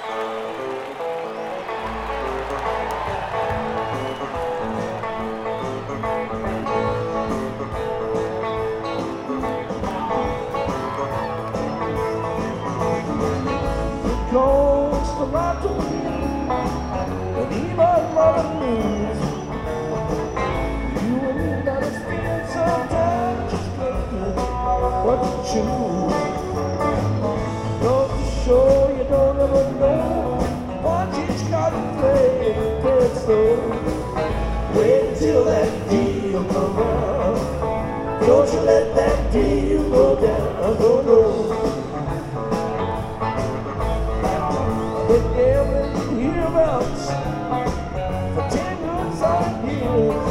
Goes the right to win, and even love lose. You and me gotta spend some time just thinking what to choose. Goes to show you don't ever know what each got to play it slow. Wait till that deal comes around. Don't you let that deal go down, go no. But every hereabouts for 10 good solid years.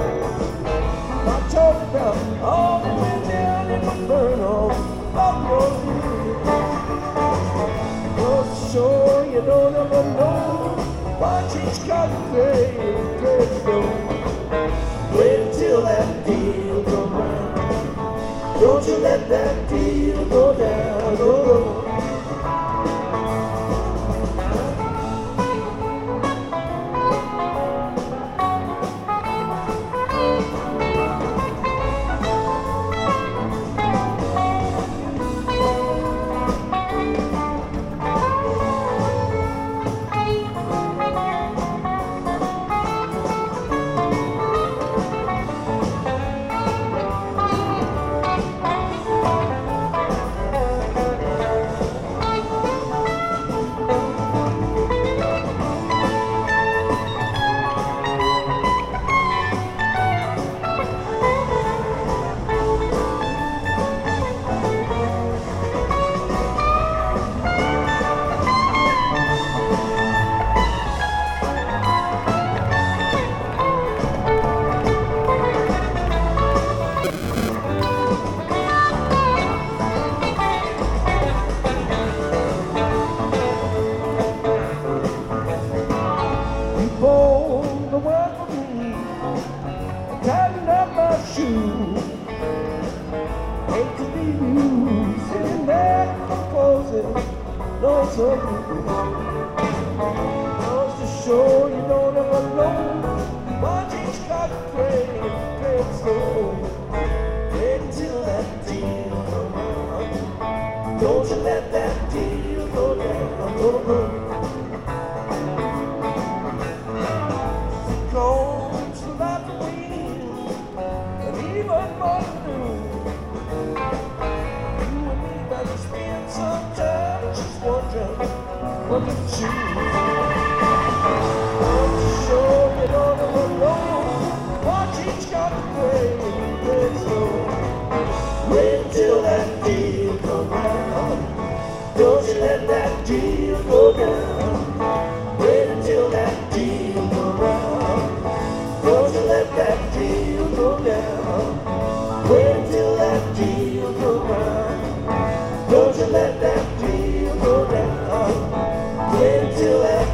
I talk about all the way down in the burn off of your ears. Well, sure you don't ever know what each got to play slow. Wait till that deal comes round. Don't you let that deal go down, go low. Tighten up my shoes. Hate to leave you sitting there composing noise of you. Goes to show you don't ever know what each got to play it slow. Wait until that deal comes around. Don't you let that deal go down, go down. Goes the light to win, and even more to do. You and me better spend some time just wondering what to choose. Don't you show you don't ever know what each got to play slow. Wait until that deal comes round. Don't you let that deal go down. Wait until that deal comes round. Don't you let that deal go down. Wait until that deal comes round. Don't you let that deal go down. Wait until that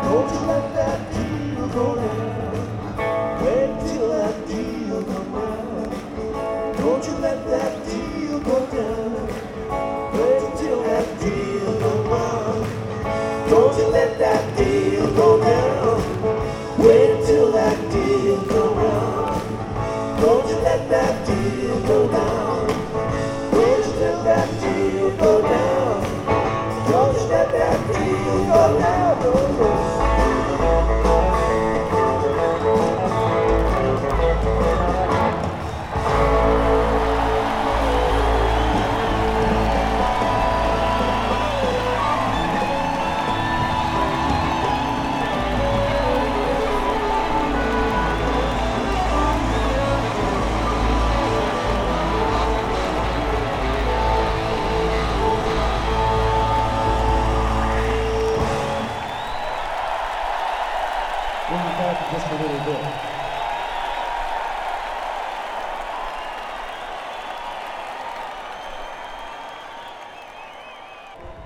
Don't you let that deal go down. Wait till that deal come down. Don't you let that deal go down. Wait till that deal go down. Don't you let that deal go down. Wait till that deal go down. Don't you let that deal go down. Don't you let that deal go down. Don't you let that deal go down. No, no. We'll be back in just a little bit.